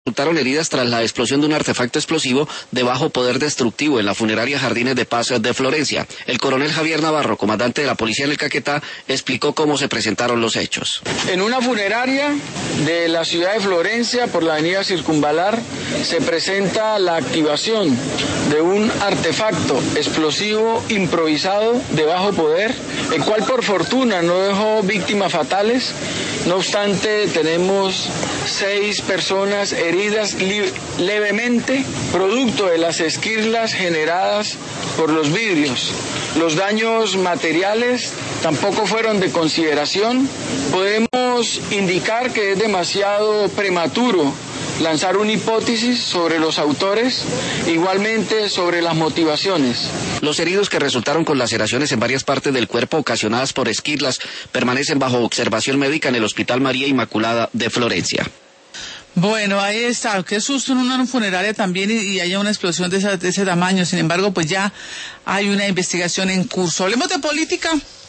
resultaron heridas tras la explosión de un artefacto explosivo de bajo poder destructivo en la funeraria Jardines de Paz de Florencia. El coronel Javier Navarro, comandante de la policía en el Caquetá, explicó cómo se presentaron los hechos. En una funeraria de la ciudad de Florencia, por la avenida Circunvalar, se presenta la activación de un artefacto explosivo improvisado de bajo poder, el cual por fortuna no dejó víctimas fatales. No obstante, tenemos 6 personas heridas levemente, producto de las esquirlas generadas por los vidrios. Los daños materiales tampoco fueron de consideración. Podemos indicar que es demasiado prematuro lanzar una hipótesis sobre los autores, igualmente sobre las motivaciones. Los heridos que resultaron con laceraciones en varias partes del cuerpo ocasionadas por esquirlas permanecen bajo observación médica en el Hospital María Inmaculada de Florencia. Bueno, ahí está. Qué susto en una funeraria también y haya una explosión de ese tamaño. Sin embargo, pues ya hay una investigación en curso. Hablemos de política.